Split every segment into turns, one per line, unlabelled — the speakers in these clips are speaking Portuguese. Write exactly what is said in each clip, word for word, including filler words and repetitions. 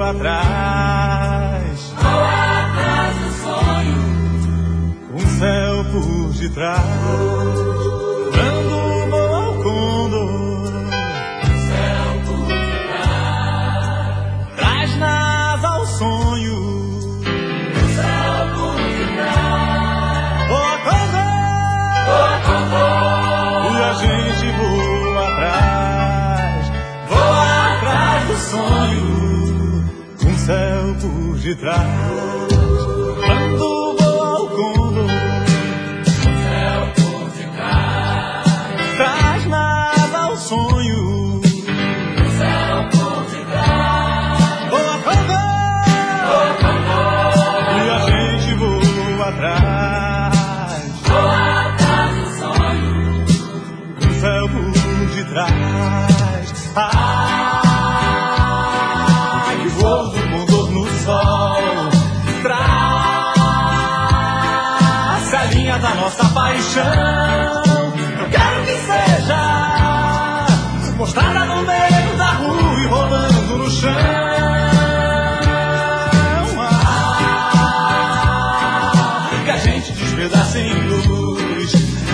voa atrás,
voa atrás do sonho,
com o céu por detrás. Quando voa o condor,
céu por detrás,
traz nas ao sonho,
céu por detrás.
voa condor,
Voa condor,
e a gente voa atrás, voa atrás do sonho, com o céu por detrás. Quando voa o condor,
céu por detrás,
traz nada ao sonho,
céu por detrás.
voa condor,
Voa condor,
e a gente voa atrás,
voa atrás do sonho,
com o céu por detrás. Ah, que voo do condor no sol, traça a linha da nossa paixão. Eu quero que seja mostrada no meio da rua e rolando no chão. Ah, que a gente despedaça em luz.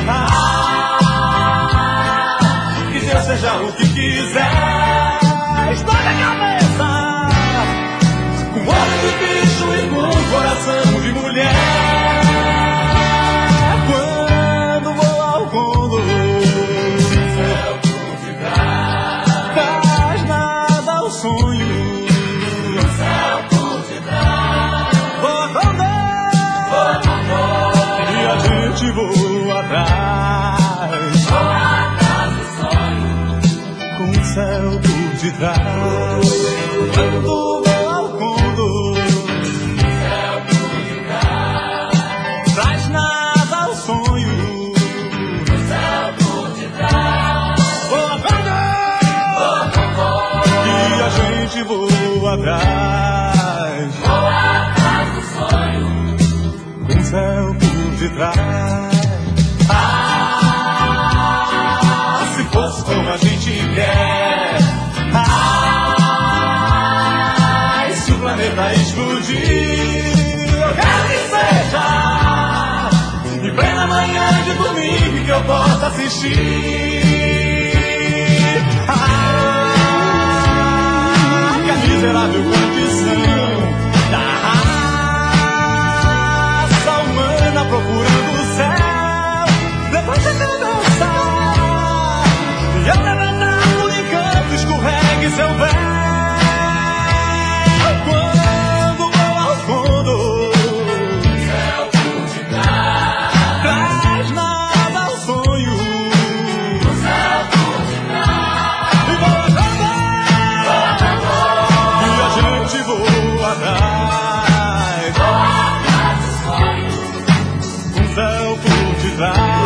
Ah, que Deus seja o que quiser. Explode a cabeça com olho de bicho e com coração de mulher. Quando voa o condor,
céu por detrás,
traz nada ao sonho,
céu por detrás.
voa condor,
Voa condor,
e a gente voa atrás,
voa atrás do sonho,
com o céu por detrás. Quando voa o condor,
céu por detrás,
traz nada ao sonho,
céu por detrás.
voa condor,
Voa condor,
e a gente voa atrás,
voa atrás do sonho,
com o céu por detrás. Ah, se fosse como a gente quer. Ah, e se o planeta explodir, eu quero que seja em plena manhã de domingo que eu possa assistir. Ah, que a miserável condição da raça humana procurando o céu. Depois de tudo dançar e eu levantar por encanto, escorregue seu véu. Quando voa o condor,
céu por detrás,
traz nada ao sonho,
céu por detrás.
e voa condor, e a gente voa atrás,
Voa atrás do sonho,
com o céu por detrás.